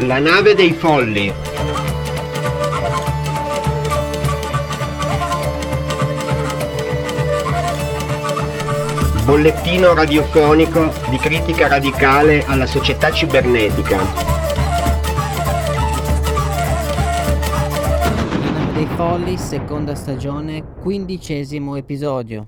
La nave dei folli. Bollettino radiofonico di critica radicale alla società cibernetica. La nave dei folli, seconda stagione, 15° episodio.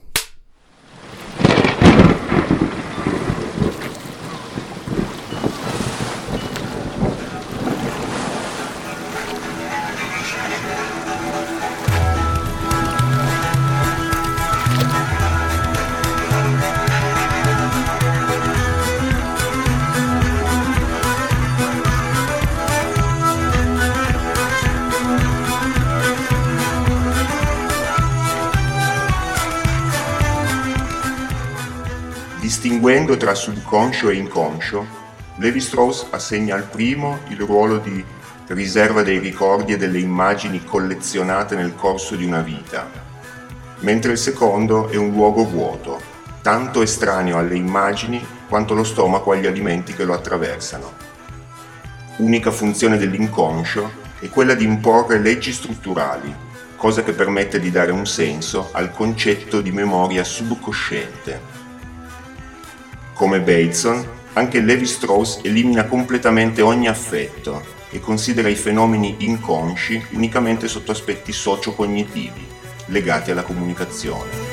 Distinguendo tra subconscio e inconscio, Lévi-Strauss assegna al primo il ruolo di riserva dei ricordi e delle immagini collezionate nel corso di una vita, mentre il secondo è un luogo vuoto, tanto estraneo alle immagini quanto lo stomaco agli alimenti che lo attraversano. Unica funzione dell'inconscio è quella di imporre leggi strutturali, cosa che permette di dare un senso al concetto di memoria subconsciente. Come Bateson, anche Lévi-Strauss elimina completamente ogni affetto e considera i fenomeni inconsci unicamente sotto aspetti socio-cognitivi, legati alla comunicazione.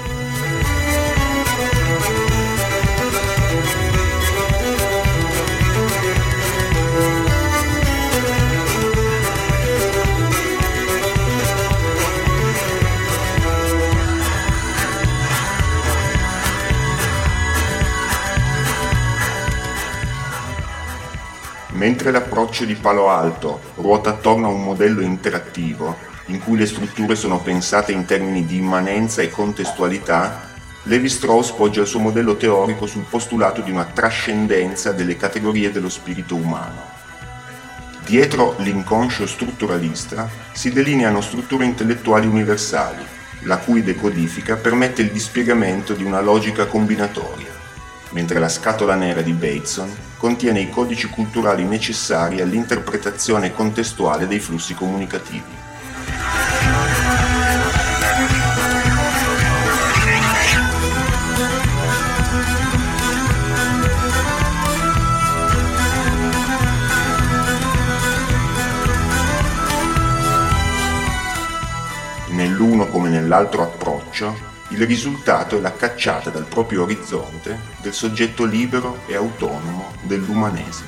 Mentre l'approccio di Palo Alto ruota attorno a un modello interattivo, in cui le strutture sono pensate in termini di immanenza e contestualità, Lévi-Strauss poggia il suo modello teorico sul postulato di una trascendenza delle categorie dello spirito umano. Dietro l'inconscio strutturalista si delineano strutture intellettuali universali, la cui decodifica permette il dispiegamento di una logica combinatoria, mentre la scatola nera di Bateson contiene i codici culturali necessari all'interpretazione contestuale dei flussi comunicativi. Nell'uno come nell'altro approccio, il risultato è la cacciata dal proprio orizzonte del soggetto libero e autonomo dell'umanesimo.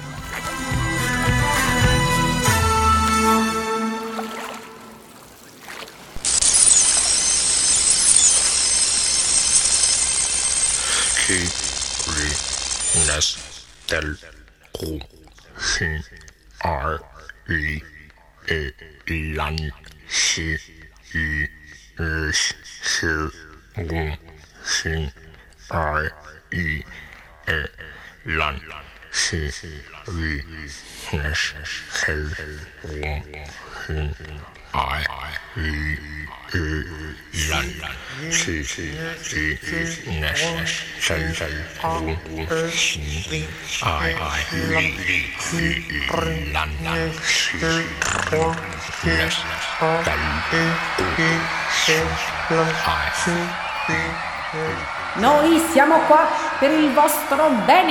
Noi siamo qua per il vostro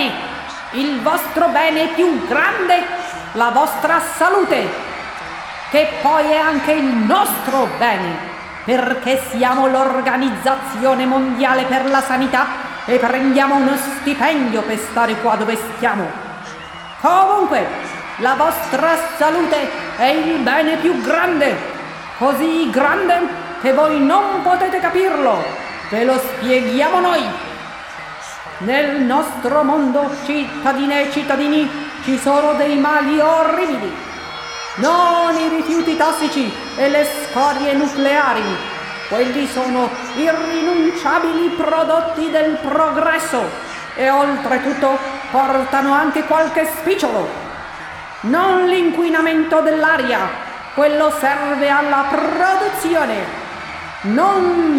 bene più grande, la vostra salute, che poi è anche il nostro bene, perché siamo l'Organizzazione Mondiale per la Sanità e prendiamo uno stipendio per stare qua dove stiamo. Comunque, la vostra salute è il bene più grande, così grande che voi non potete capirlo. Ve lo spieghiamo noi. Nel nostro mondo, cittadine e cittadini, ci sono dei mali orribili. Non i rifiuti tossici e le scorie nucleari. Quelli sono irrinunciabili prodotti del progresso e oltretutto portano anche qualche spicciolo. Non l'inquinamento dell'aria, quello serve alla produzione. Non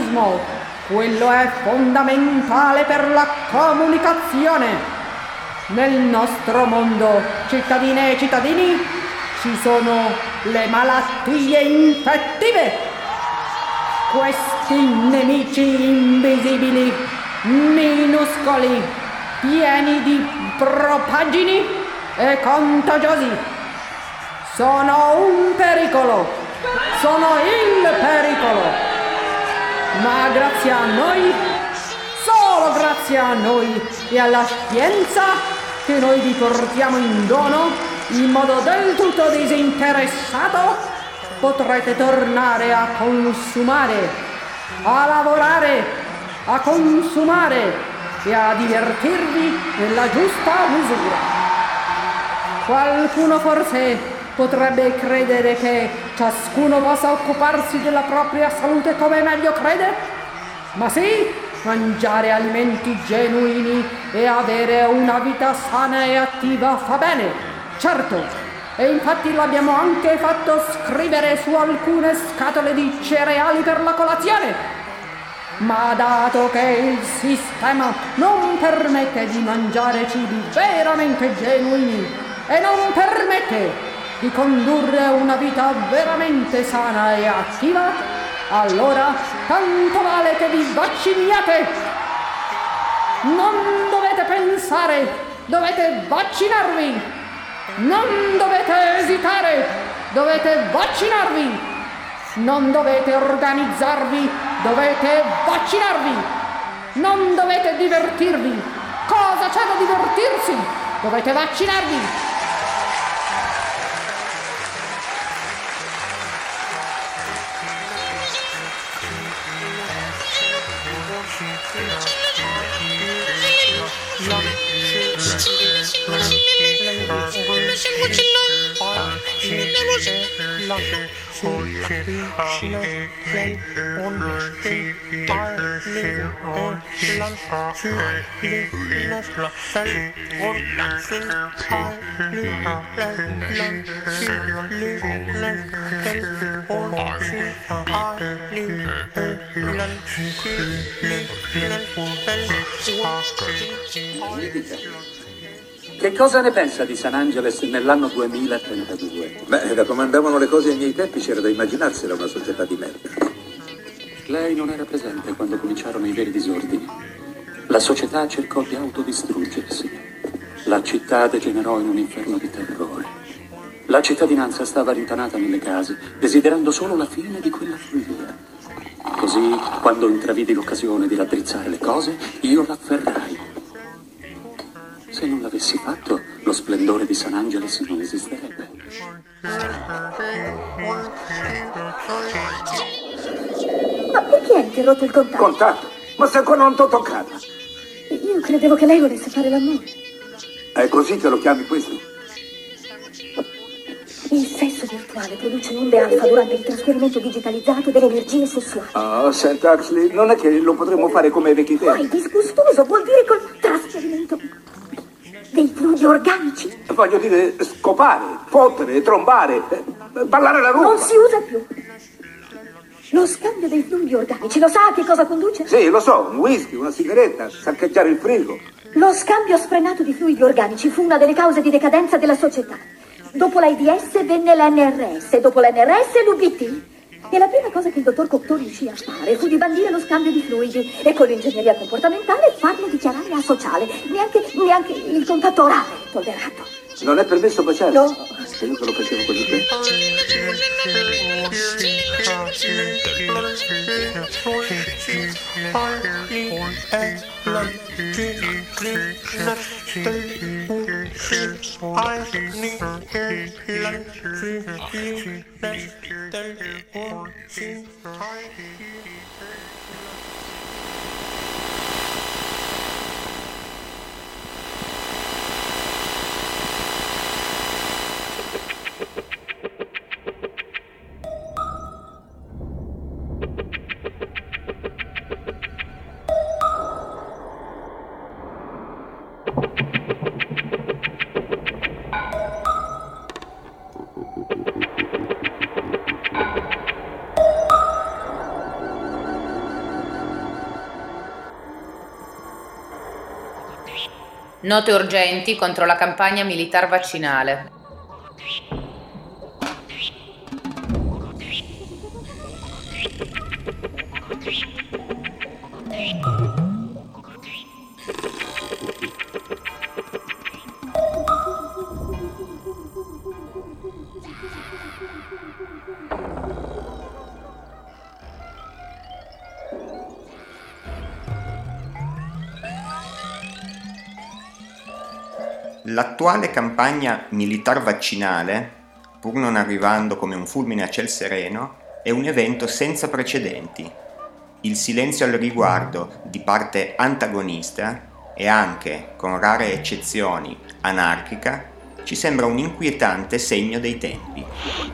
l'elettromagnetismo, quello è fondamentale per la comunicazione. Nel nostro mondo, cittadine e cittadini, ci sono le malattie infettive. Questi nemici invisibili, minuscoli, pieni di propaggini e contagiosi, sono un pericolo, sono il pericolo. Ma grazie a noi, solo grazie a noi e alla scienza che noi vi portiamo in dono, in modo del tutto disinteressato, potrete tornare a consumare, a lavorare, a consumare e a divertirvi nella giusta misura. Qualcuno forse potrebbe credere che ciascuno possa occuparsi della propria salute come meglio crede? Ma sì, mangiare alimenti genuini e avere una vita sana e attiva fa bene, certo. E infatti l'abbiamo anche fatto scrivere su alcune scatole di cereali per la colazione. Ma dato che il sistema non permette di mangiare cibi veramente genuini e non permette di condurre una vita veramente sana e attiva, allora tanto vale che vi vacciniate. Non dovete pensare, dovete vaccinarvi. Non dovete esitare, dovete vaccinarvi. Non dovete organizzarvi, dovete vaccinarvi. Non dovete divertirvi. Cosa c'è da divertirsi? Dovete vaccinarvi. Che cosa ne pensa di San Angeles nell'anno 2032? Beh, da come andavano le cose ai miei tempi c'era da immaginarsela una società di merda. Lei non era presente quando cominciarono i veri disordini. La società cercò di autodistruggersi. La città degenerò in un inferno di terrore. La cittadinanza stava rintanata nelle case, desiderando solo la fine di quella follia. Così, quando intravidi l'occasione di raddrizzare le cose, io l'afferrai. Se non l'avessi fatto, lo splendore di San Angeles non esisterebbe. Ma perché ha interrotto il contatto? Contatto? Ma se ancora non t'ho toccata. Io credevo che lei volesse fare l'amore. È così che lo chiami questo? Il sesso virtuale produce onde alfa durante il trasferimento digitalizzato delle energie sessuali. Oh, senta Huxley, non è che lo potremmo fare come ai vecchi Ma è tempi. disgustoso, vuol dire col trasferimento dei fluidi organici. Voglio dire, scopare, fottere, trombare, ballare la rumba. Non si usa più. Lo scambio dei fluidi organici, lo sa a che cosa conduce? Sì, lo so, un whisky, una sigaretta, saccheggiare il frigo. Lo scambio sfrenato di fluidi organici fu una delle cause di decadenza della società. Dopo l'AIDS venne l'NRS, dopo l'NRS l'UBT. E la prima cosa che il dottor Cocteau riuscì a fare fu di bandire lo scambio di fluidi e con l'ingegneria comportamentale farlo dichiarare asociale. Neanche il contatto orale è tollerato. Non è permesso baciare? No. E io che lo facevo così bene. Note urgenti contro la campagna militar vaccinale. L'attuale campagna militar vaccinale, pur non arrivando come un fulmine a ciel sereno, è un evento senza precedenti. Il silenzio al riguardo di parte antagonista e anche, con rare eccezioni, anarchica, ci sembra un inquietante segno dei tempi.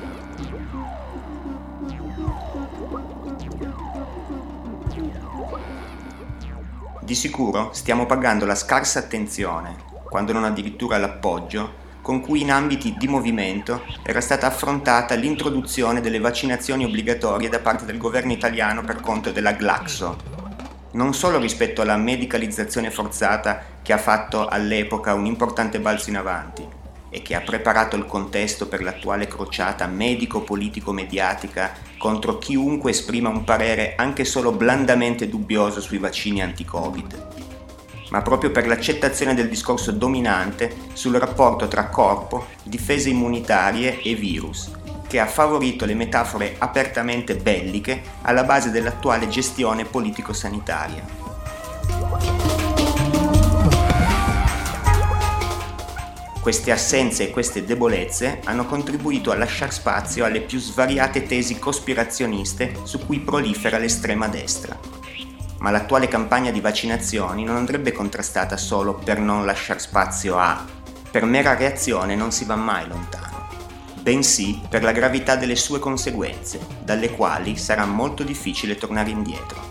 Di sicuro stiamo pagando la scarsa attenzione, quando non addirittura l'appoggio, con cui in ambiti di movimento era stata affrontata l'introduzione delle vaccinazioni obbligatorie da parte del governo italiano per conto della Glaxo, non solo rispetto alla medicalizzazione forzata che ha fatto all'epoca un importante balzo in avanti e che ha preparato il contesto per l'attuale crociata medico-politico-mediatica contro chiunque esprima un parere anche solo blandamente dubbioso sui vaccini anti-Covid, ma proprio per l'accettazione del discorso dominante sul rapporto tra corpo, difese immunitarie e virus, che ha favorito le metafore apertamente belliche alla base dell'attuale gestione politico-sanitaria. Queste assenze e queste debolezze hanno contribuito a lasciar spazio alle più svariate tesi cospirazioniste su cui prolifera l'estrema destra. Ma l'attuale campagna di vaccinazioni non andrebbe contrastata solo per non lasciar spazio a, per mera reazione non si va mai lontano, bensì per la gravità delle sue conseguenze, dalle quali sarà molto difficile tornare indietro.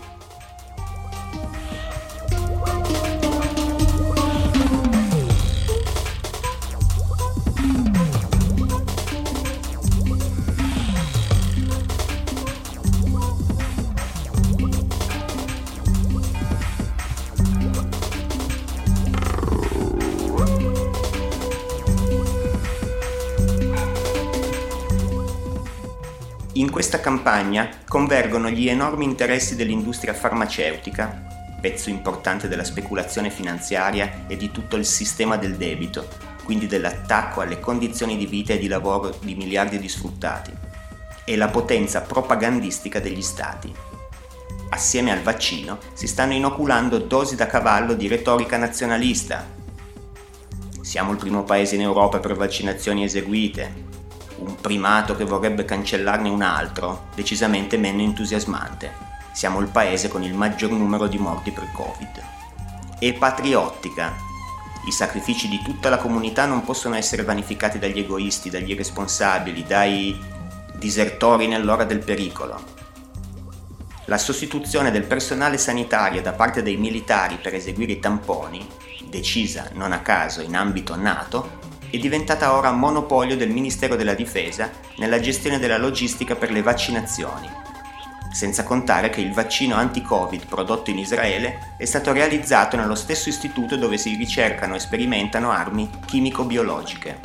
In questa campagna convergono gli enormi interessi dell'industria farmaceutica, pezzo importante della speculazione finanziaria e di tutto il sistema del debito, quindi dell'attacco alle condizioni di vita e di lavoro di miliardi di sfruttati, e la potenza propagandistica degli stati. Assieme al vaccino si stanno inoculando dosi da cavallo di retorica nazionalista. Siamo il primo paese in Europa per vaccinazioni eseguite, un primato che vorrebbe cancellarne un altro, decisamente meno entusiasmante. Siamo il paese con il maggior numero di morti per Covid. E patriottica. I sacrifici di tutta la comunità non possono essere vanificati dagli egoisti, dagli irresponsabili, dai disertori nell'ora del pericolo. La sostituzione del personale sanitario da parte dei militari per eseguire i tamponi, decisa non a caso in ambito NATO, è diventata ora monopolio del Ministero della Difesa nella gestione della logistica per le vaccinazioni, senza contare che il vaccino anti-Covid prodotto in Israele è stato realizzato nello stesso istituto dove si ricercano e sperimentano armi chimico-biologiche.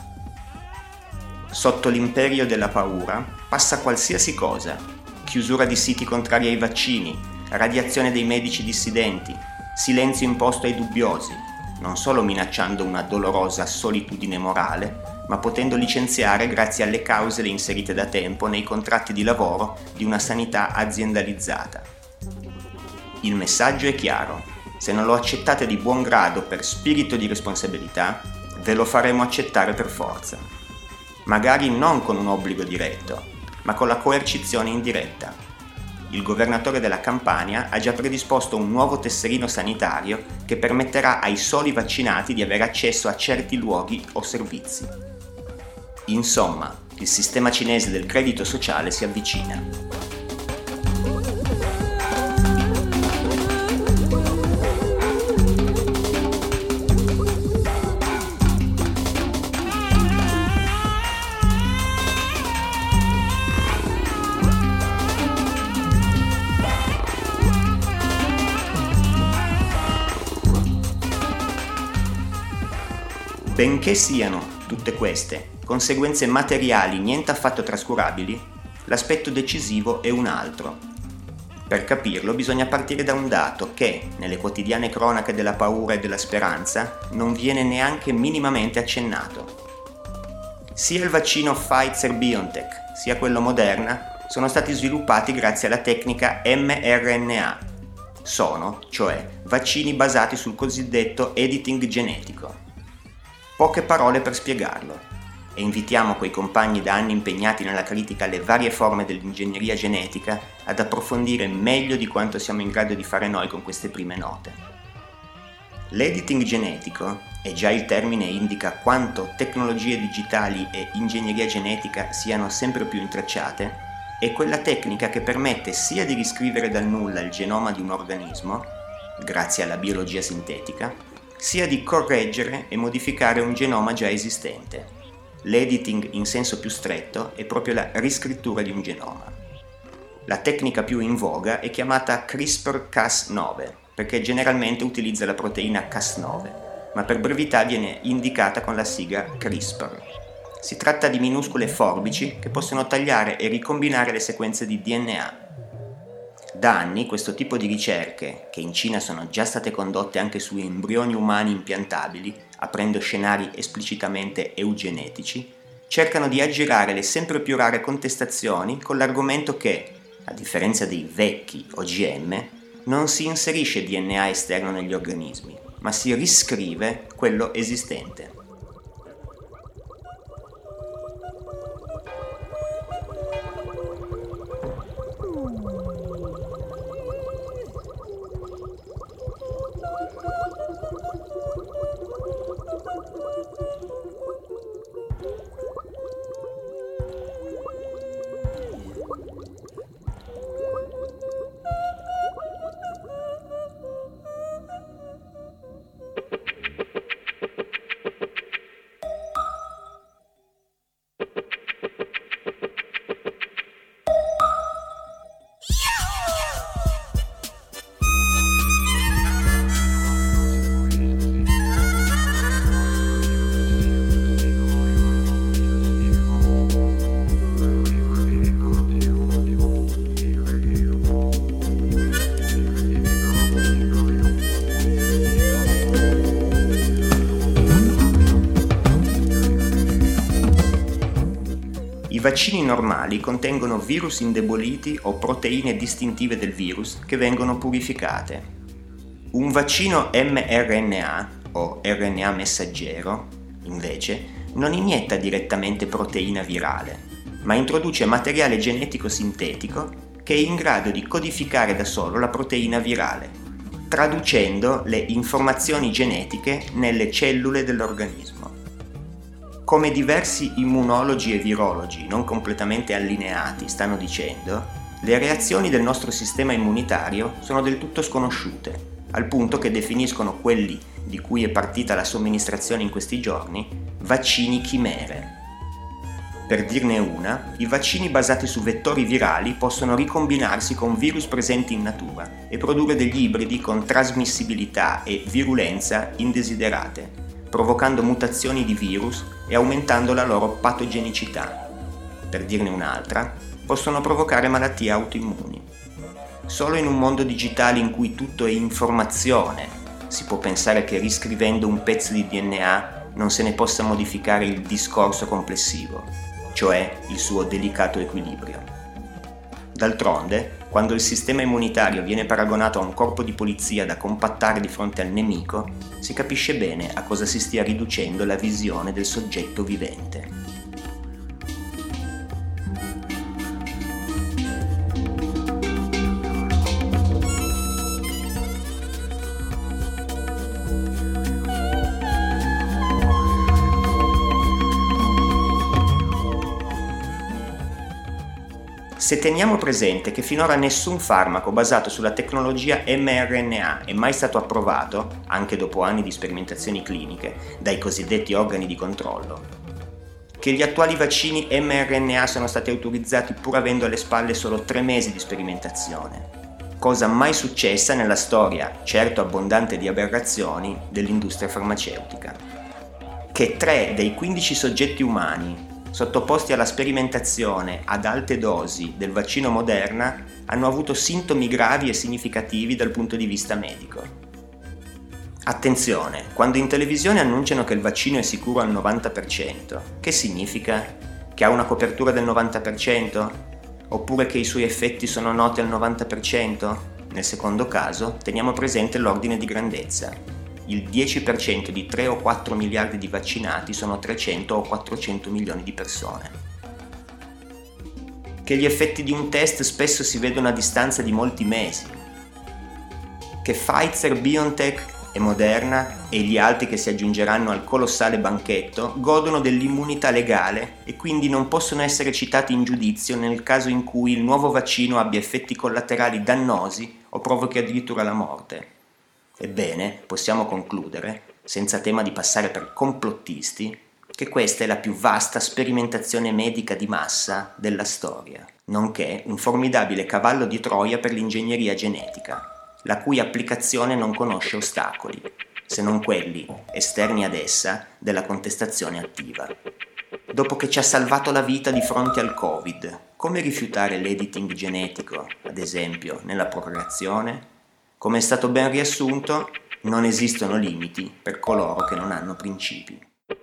Sotto l'imperio della paura passa qualsiasi cosa: chiusura di siti contrari ai vaccini, radiazione dei medici dissidenti, silenzio imposto ai dubbiosi, non solo minacciando una dolorosa solitudine morale, ma potendo licenziare grazie alle clausole inserite da tempo nei contratti di lavoro di una sanità aziendalizzata. Il messaggio è chiaro: se non lo accettate di buon grado per spirito di responsabilità, ve lo faremo accettare per forza. Magari non con un obbligo diretto, ma con la coercizione indiretta. Il governatore della Campania ha già predisposto un nuovo tesserino sanitario che permetterà ai soli vaccinati di avere accesso a certi luoghi o servizi. Insomma, il sistema cinese del credito sociale si avvicina. Benché siano tutte queste conseguenze materiali niente affatto trascurabili, l'aspetto decisivo è un altro. Per capirlo bisogna partire da un dato che, nelle quotidiane cronache della paura e della speranza, non viene neanche minimamente accennato. Sia il vaccino Pfizer-BioNTech sia quello Moderna sono stati sviluppati grazie alla tecnica mRNA. Sono, cioè, vaccini basati sul cosiddetto editing genetico. Poche parole per spiegarlo, e invitiamo quei compagni da anni impegnati nella critica alle varie forme dell'ingegneria genetica ad approfondire meglio di quanto siamo in grado di fare noi con queste prime note. L'editing genetico, e già il termine indica quanto tecnologie digitali e ingegneria genetica siano sempre più intrecciate, è quella tecnica che permette sia di riscrivere dal nulla il genoma di un organismo, grazie alla biologia sintetica, sia di correggere e modificare un genoma già esistente. L'editing in senso più stretto è proprio la riscrittura di un genoma. La tecnica più in voga è chiamata CRISPR-Cas9 perché generalmente utilizza la proteina Cas9, ma per brevità viene indicata con la sigla CRISPR. Si tratta di minuscole forbici che possono tagliare e ricombinare le sequenze di DNA. Da anni questo tipo di ricerche, che in Cina sono già state condotte anche su embrioni umani impiantabili, aprendo scenari esplicitamente eugenetici, cercano di aggirare le sempre più rare contestazioni con l'argomento che, a differenza dei vecchi OGM, non si inserisce DNA esterno negli organismi, ma si riscrive quello esistente. I vaccini normali contengono virus indeboliti o proteine distintive del virus che vengono purificate. Un vaccino mRNA o RNA messaggero, invece, non inietta direttamente proteina virale, ma introduce materiale genetico sintetico che è in grado di codificare da solo la proteina virale, traducendo le informazioni genetiche nelle cellule dell'organismo. Come diversi immunologi e virologi non completamente allineati stanno dicendo, le reazioni del nostro sistema immunitario sono del tutto sconosciute, al punto che definiscono quelli di cui è partita la somministrazione in questi giorni vaccini chimere. Per dirne una, i vaccini basati su vettori virali possono ricombinarsi con virus presenti in natura e produrre degli ibridi con trasmissibilità e virulenza indesiderate, provocando mutazioni di virus e aumentando la loro patogenicità. Per dirne un'altra, possono provocare malattie autoimmuni. Solo in un mondo digitale in cui tutto è informazione si può pensare che riscrivendo un pezzo di DNA non se ne possa modificare il discorso complessivo, cioè il suo delicato equilibrio. D'altronde, quando il sistema immunitario viene paragonato a un corpo di polizia da compattare di fronte al nemico, si capisce bene a cosa si stia riducendo la visione del soggetto vivente. Se teniamo presente che finora nessun farmaco basato sulla tecnologia mRNA è mai stato approvato, anche dopo anni di sperimentazioni cliniche, dai cosiddetti organi di controllo, che gli attuali vaccini mRNA sono stati autorizzati pur avendo alle spalle solo 3 mesi di sperimentazione, cosa mai successa nella storia, certo abbondante di aberrazioni, dell'industria farmaceutica. che 3 dei 15 soggetti umani sottoposti alla sperimentazione ad alte dosi del vaccino Moderna hanno avuto sintomi gravi e significativi dal punto di vista medico. Attenzione, quando in televisione annunciano che il vaccino è sicuro al 90%, che significa? Che ha una copertura del 90%? Oppure che i suoi effetti sono noti al 90%? Nel secondo caso, teniamo presente l'ordine di grandezza. Il 10% di 3 o 4 miliardi di vaccinati sono 300 o 400 milioni di persone. Che gli effetti di un test spesso si vedono a distanza di molti mesi. Che Pfizer, BioNTech e Moderna e gli altri che si aggiungeranno al colossale banchetto godono dell'immunità legale e quindi non possono essere citati in giudizio nel caso in cui il nuovo vaccino abbia effetti collaterali dannosi o provochi addirittura la morte. Ebbene, possiamo concludere, senza tema di passare per complottisti, che questa è la più vasta sperimentazione medica di massa della storia, nonché un formidabile cavallo di Troia per l'ingegneria genetica, la cui applicazione non conosce ostacoli, se non quelli, esterni ad essa, della contestazione attiva. Dopo che ci ha salvato la vita di fronte al Covid, come rifiutare l'editing genetico, ad esempio, nella procreazione? Come è stato ben riassunto, non esistono limiti per coloro che non hanno principi.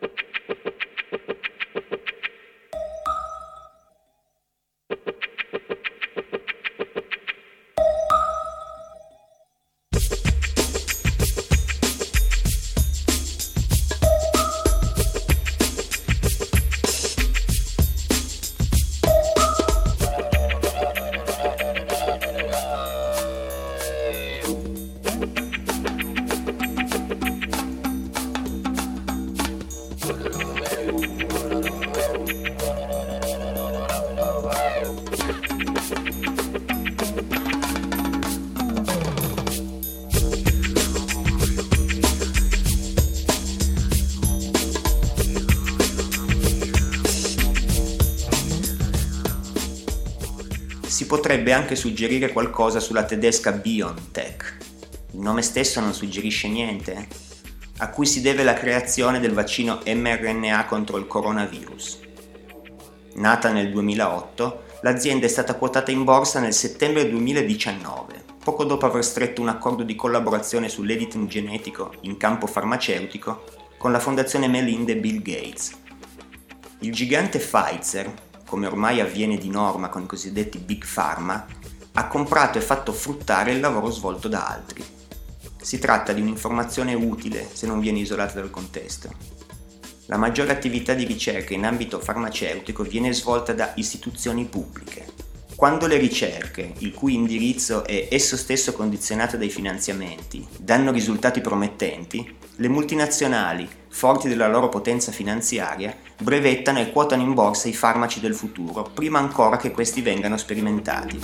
Si potrebbe anche suggerire qualcosa sulla tedesca BioNTech. Il nome stesso non suggerisce niente, a cui si deve la creazione del vaccino mRNA contro il coronavirus. Nata nel 2008, l'azienda è stata quotata in borsa nel settembre 2019, poco dopo aver stretto un accordo di collaborazione sull'editing genetico in campo farmaceutico con la fondazione Melinda e Bill Gates. Il gigante Pfizer, come ormai avviene di norma con i cosiddetti Big Pharma, ha comprato e fatto fruttare il lavoro svolto da altri. Si tratta di un'informazione utile se non viene isolata dal contesto. La maggiore attività di ricerca in ambito farmaceutico viene svolta da istituzioni pubbliche. Quando le ricerche, il cui indirizzo è esso stesso condizionato dai finanziamenti, danno risultati promettenti, le multinazionali, forti della loro potenza finanziaria, brevettano e quotano in borsa i farmaci del futuro, prima ancora che questi vengano sperimentati.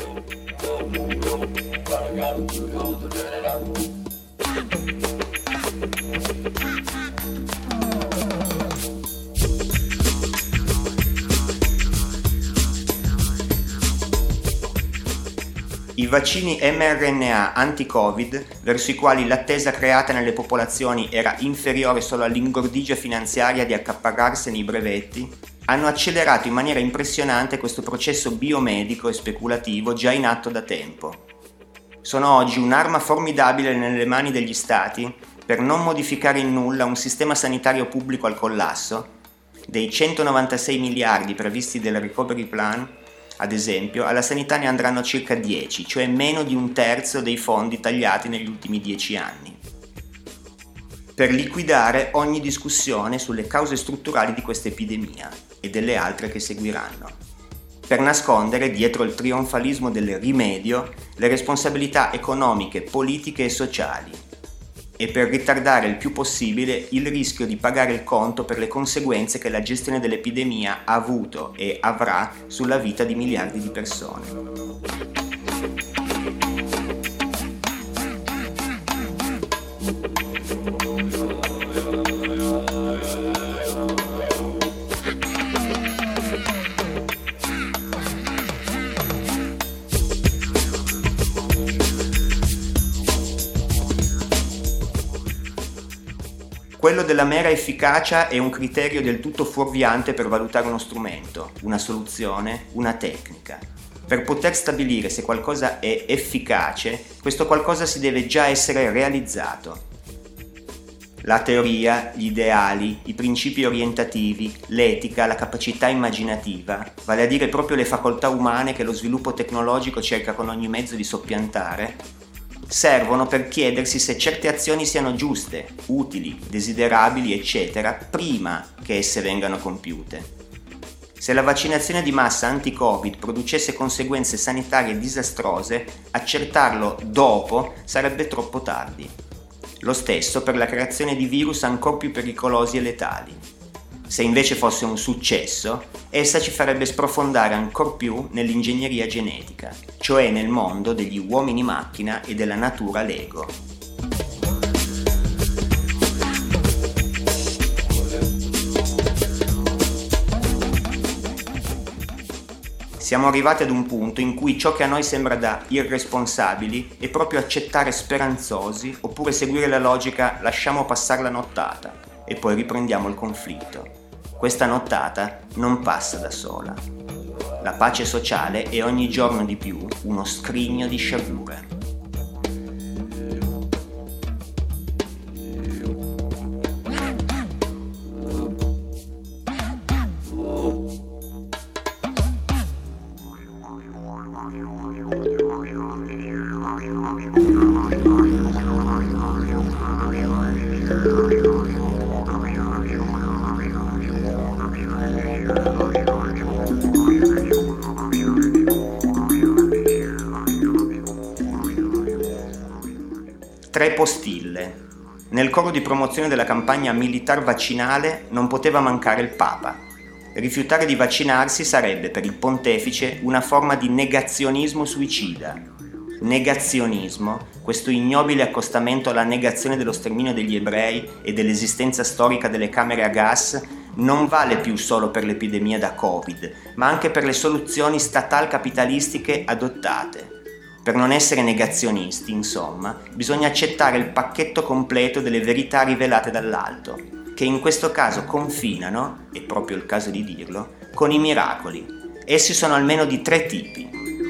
I vaccini mRNA anti-Covid, verso i quali l'attesa creata nelle popolazioni era inferiore solo all'ingordigia finanziaria di accaparrarsene i brevetti, hanno accelerato in maniera impressionante questo processo biomedico e speculativo già in atto da tempo. Sono oggi un'arma formidabile nelle mani degli Stati per non modificare in nulla un sistema sanitario pubblico al collasso. Dei 196 miliardi previsti del Recovery Plan, ad esempio, alla sanità ne andranno circa 10, cioè meno di un terzo dei fondi tagliati negli ultimi 10 anni, per liquidare ogni discussione sulle cause strutturali di questa epidemia e delle altre che seguiranno, per nascondere dietro il trionfalismo del rimedio le responsabilità economiche, politiche e sociali, e per ritardare il più possibile il rischio di pagare il conto per le conseguenze che la gestione dell'epidemia ha avuto e avrà sulla vita di miliardi di persone. Quello della mera efficacia è un criterio del tutto fuorviante per valutare uno strumento, una soluzione, una tecnica. Per poter stabilire se qualcosa è efficace, questo qualcosa si deve già essere realizzato. La teoria, gli ideali, i principi orientativi, l'etica, la capacità immaginativa, vale a dire proprio le facoltà umane che lo sviluppo tecnologico cerca con ogni mezzo di soppiantare, servono per chiedersi se certe azioni siano giuste, utili, desiderabili, eccetera, prima che esse vengano compiute. Se la vaccinazione di massa anti-Covid producesse conseguenze sanitarie disastrose, accertarlo dopo sarebbe troppo tardi. Lo stesso per la creazione di virus ancor più pericolosi e letali. Se invece fosse un successo, essa ci farebbe sprofondare ancor più nell'ingegneria genetica, cioè nel mondo degli uomini macchina e della natura Lego. Siamo arrivati ad un punto in cui ciò che a noi sembra da irresponsabili è proprio accettare speranzosi oppure seguire la logica lasciamo passare la nottata e poi riprendiamo il conflitto. Questa nottata non passa da sola. La pace sociale è ogni giorno di più uno scrigno di sciagure. Tre postille. Nel coro di promozione della campagna militar vaccinale non poteva mancare il Papa. Rifiutare di vaccinarsi sarebbe per il pontefice una forma di negazionismo suicida. Negazionismo, questo ignobile accostamento alla negazione dello sterminio degli ebrei e dell'esistenza storica delle camere a gas, non vale più solo per l'epidemia da Covid, ma anche per le soluzioni statal-capitalistiche adottate. Per non essere negazionisti, insomma, bisogna accettare il pacchetto completo delle verità rivelate dall'alto, che in questo caso confinano, è proprio il caso di dirlo, con i miracoli. Essi sono almeno di tre tipi.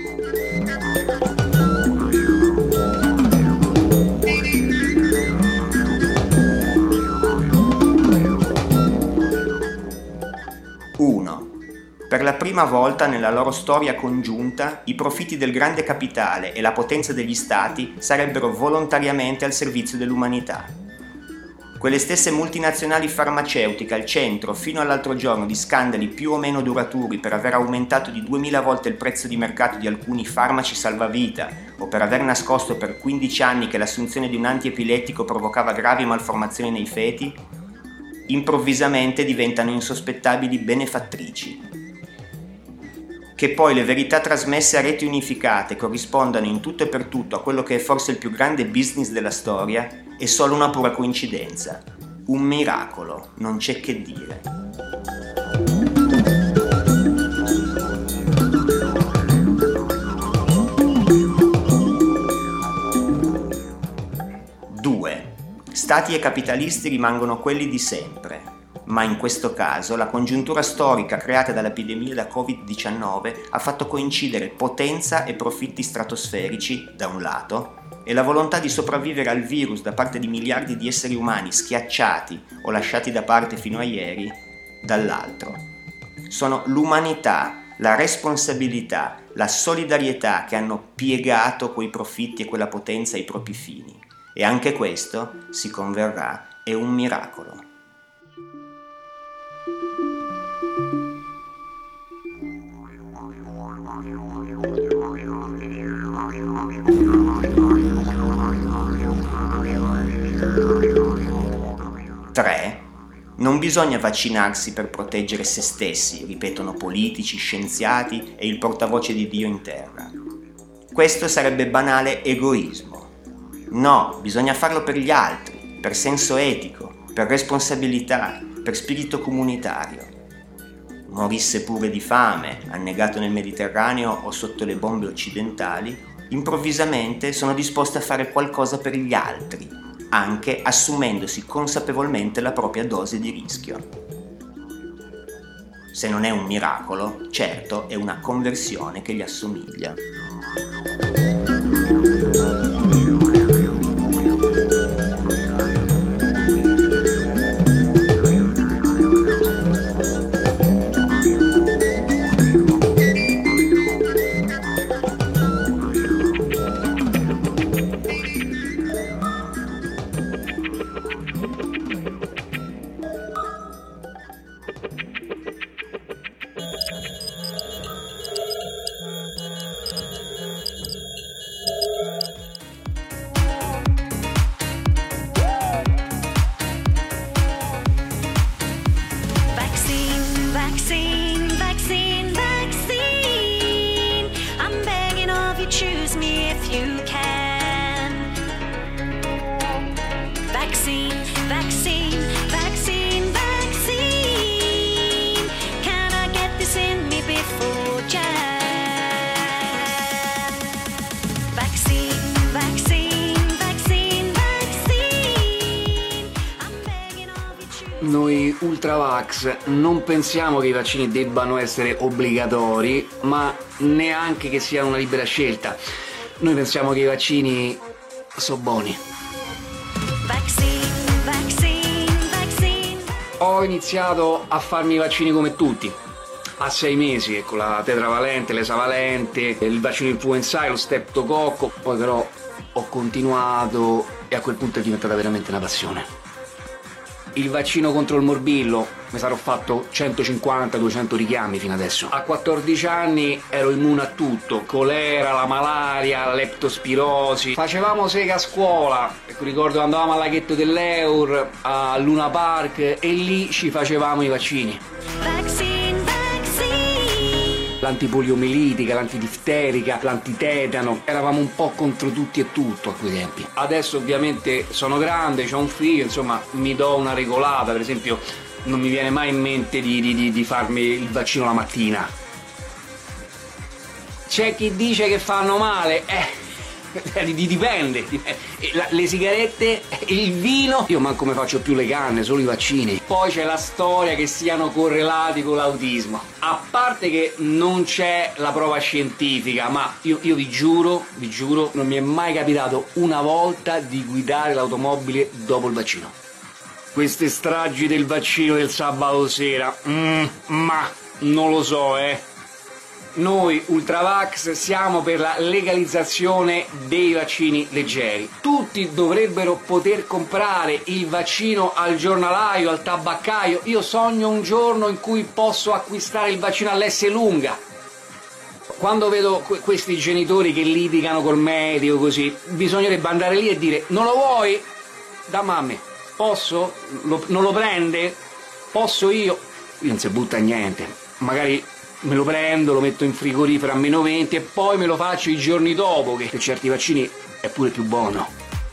Per la prima volta nella loro storia congiunta, i profitti del grande capitale e la potenza degli stati sarebbero volontariamente al servizio dell'umanità. Quelle stesse multinazionali farmaceutiche al centro fino all'altro giorno di scandali più o meno duraturi per aver aumentato di 2000 volte il prezzo di mercato di alcuni farmaci salvavita o per aver nascosto per 15 anni che l'assunzione di un antiepilettico provocava gravi malformazioni nei feti, improvvisamente diventano insospettabili benefattrici. Che poi le verità trasmesse a reti unificate corrispondano in tutto e per tutto a quello che è forse il più grande business della storia è solo una pura coincidenza. Un miracolo, non c'è che dire. Due. Stati e capitalisti rimangono quelli di sempre. Ma in questo caso la congiuntura storica creata dall'epidemia da Covid-19 ha fatto coincidere potenza e profitti stratosferici, da un lato, e la volontà di sopravvivere al virus da parte di miliardi di esseri umani schiacciati o lasciati da parte fino a ieri, dall'altro. Sono l'umanità, la responsabilità, la solidarietà che hanno piegato quei profitti e quella potenza ai propri fini. E anche questo, si converrà, è un miracolo. Tre. Non bisogna vaccinarsi per proteggere se stessi, ripetono politici, scienziati e il portavoce di Dio in terra. Questo sarebbe banale egoismo. No, bisogna farlo per gli altri, per senso etico, per responsabilità, per spirito comunitario. Morisse pure di fame, annegato nel Mediterraneo o sotto le bombe occidentali, improvvisamente sono disposto a fare qualcosa per gli altri, anche assumendosi consapevolmente la propria dose di rischio. Se non è un miracolo, certo è una conversione che gli assomiglia. Choose me if you can. Vaccine, vaccine, vaccine, vaccine. Can I get this in me before Jan? Vaccine, vaccine, vaccine, vaccine. I'm begging of you, choose. Noi Ultravax non pensiamo che i vaccini debbano essere obbligatori, ma neanche che sia una libera scelta. Noi pensiamo che i vaccini sono buoni. Vaccine, vaccine, vaccine. Ho iniziato a farmi i vaccini come tutti, a 6 mesi, con la tetravalente, l'esavalente, il vaccino influenzale, lo streptococco. Poi però ho continuato e a quel punto è diventata veramente una passione. Il vaccino contro il morbillo, mi sarò fatto 150-200 richiami fino adesso. A 14 anni ero immune a tutto, colera, la malaria, la leptospirosi. Facevamo sega a scuola, ricordo andavamo al laghetto dell'Eur, a Luna Park, e lì ci facevamo i vaccini. L'antipoliomelitica, l'antidifterica, l'antitetano. Eravamo un po' contro tutti e tutto a quei tempi. Adesso ovviamente sono grande, ho un figlio, insomma mi do una regolata. Per esempio non mi viene mai in mente di farmi il vaccino la mattina. C'è chi dice che fanno male, dipende. Le sigarette, il vino, io manco mi faccio più le canne, solo i vaccini. Poi c'è la storia che siano correlati con l'autismo. A parte che non c'è la prova scientifica, ma io vi giuro, non mi è mai capitato una volta di guidare l'automobile dopo il vaccino. Queste stragi del vaccino del sabato sera, ma non lo so, Noi Ultravax siamo per la legalizzazione dei vaccini leggeri. Tutti dovrebbero poter comprare il vaccino al giornalaio, al tabaccaio. Io sogno un giorno in cui posso acquistare il vaccino all'Esselunga. Quando vedo questi genitori che litigano col medico così, bisognerebbe andare lì e dire: non lo vuoi? Da mamme, posso? Non lo prende? Posso io? Qui non si butta niente, magari me lo prendo, lo metto in frigorifero a -20 e poi me lo faccio i giorni dopo, che per certi vaccini è pure più buono.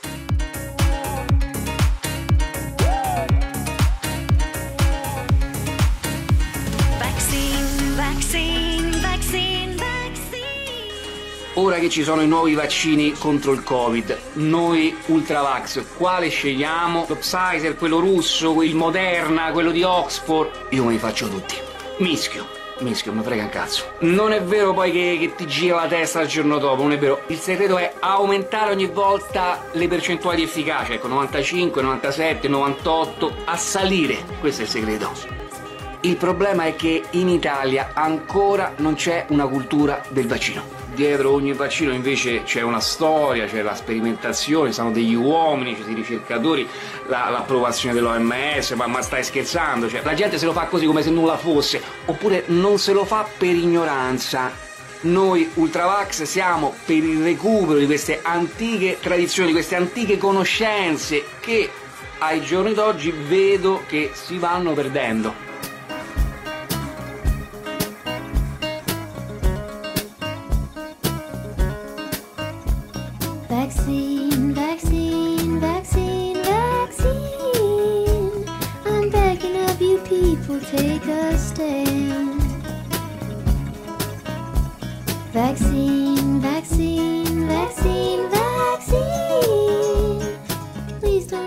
Vaccine, vaccine, vaccine, vaccine. Ora che ci sono i nuovi vaccini contro il Covid, noi Ultravax quale scegliamo? Lo Pfizer, quello russo, il Moderna, quello di Oxford? Io me li faccio tutti. Mischio, mi frega un cazzo. Non è vero poi che ti gira la testa il giorno dopo, non è vero. Il segreto è aumentare ogni volta le percentuali di efficacia, ecco, 95, 97, 98, a salire, questo è il segreto. Il problema è che in Italia ancora non c'è una cultura del vaccino. Dietro ogni vaccino invece c'è una storia, c'è la sperimentazione, ci sono degli uomini, ci sono i ricercatori, l'approvazione dell'OMS, ma stai scherzando? Cioè, la gente se lo fa così come se nulla fosse, oppure non se lo fa per ignoranza. Noi Ultravax siamo per il recupero di queste antiche tradizioni, di queste antiche conoscenze che ai giorni d'oggi vedo che si vanno perdendo. Vaccine, vaccine, vaccine, vaccine. I'm begging of you people, take a stand. Vaccine, vaccine, vaccine, vaccine. Please don't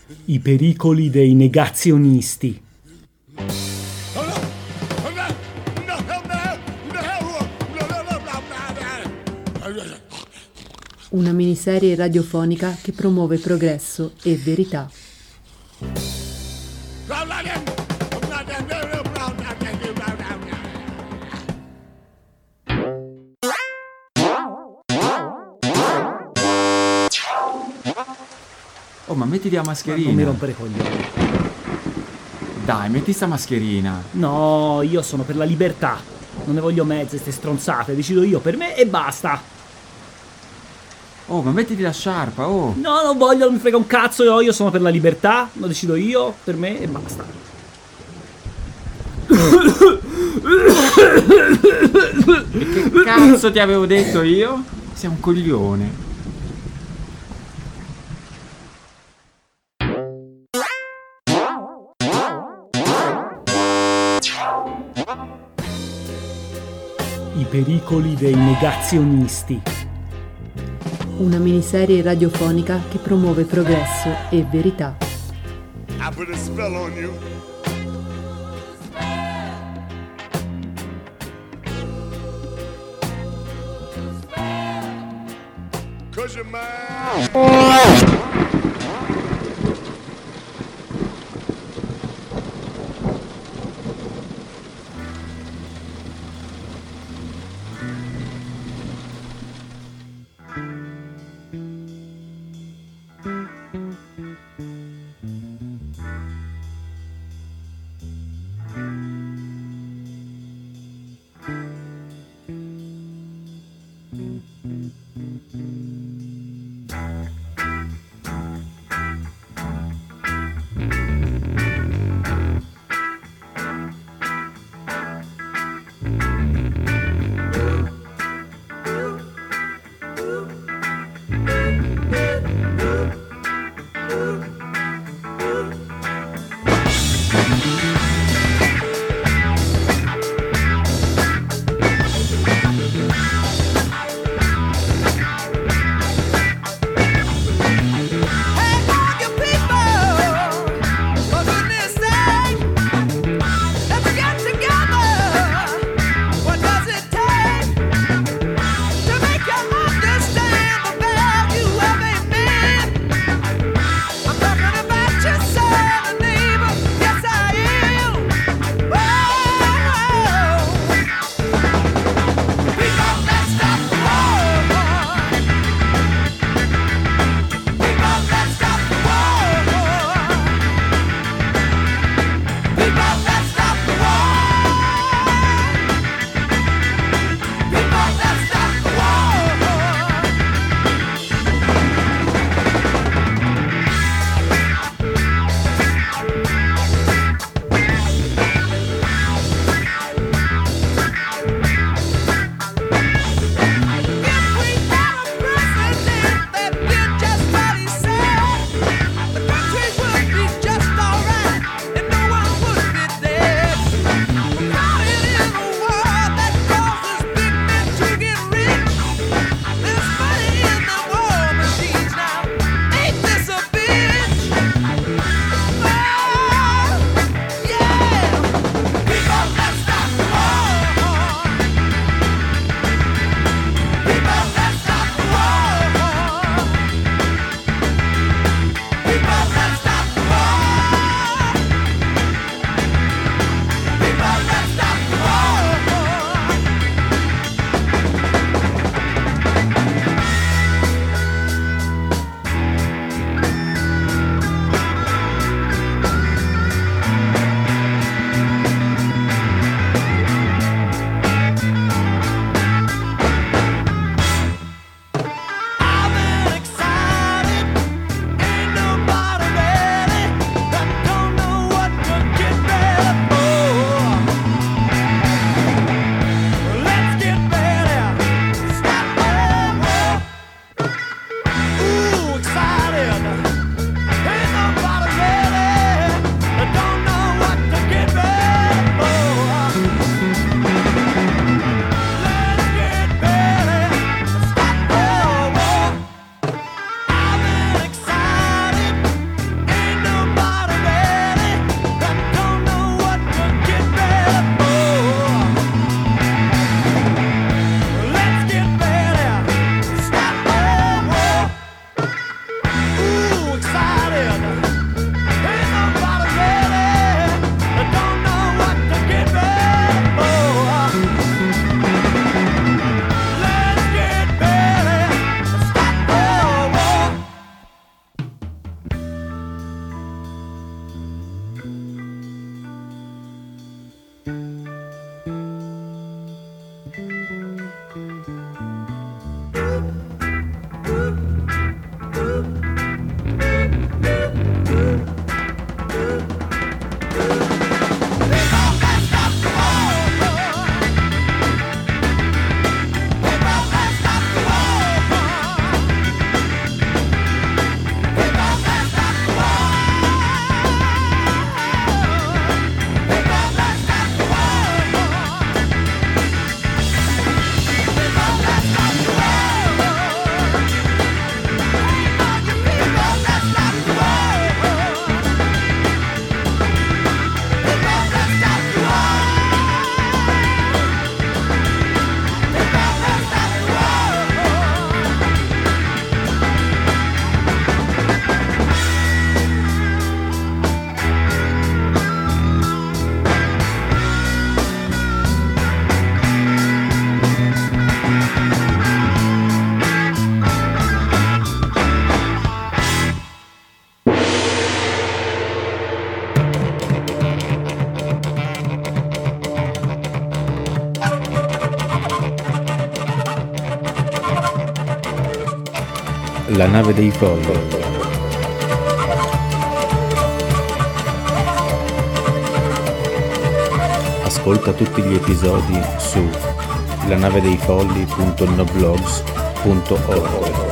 I pericoli dei negazionisti. Una miniserie radiofonica che promuove progresso e verità. Oh, ma mettiti la mascherina. Non mi rompere i coglioni. Dai, metti sta mascherina. No, io sono per la libertà. Non ne voglio mezze, ste stronzate. Decido io per me e basta. Oh, ma mettiti la sciarpa, oh. No, non voglio, non mi frega un cazzo. Io sono per la libertà. Lo decido io, per me e basta. E che cazzo ti avevo detto io? Sei un coglione. I pericoli dei negazionisti. Una miniserie radiofonica che promuove progresso e verità. I put a spell on you. Cause you're mine. La nave dei folli. Ascolta tutti gli episodi su lanavedeifolli.noblogs.org.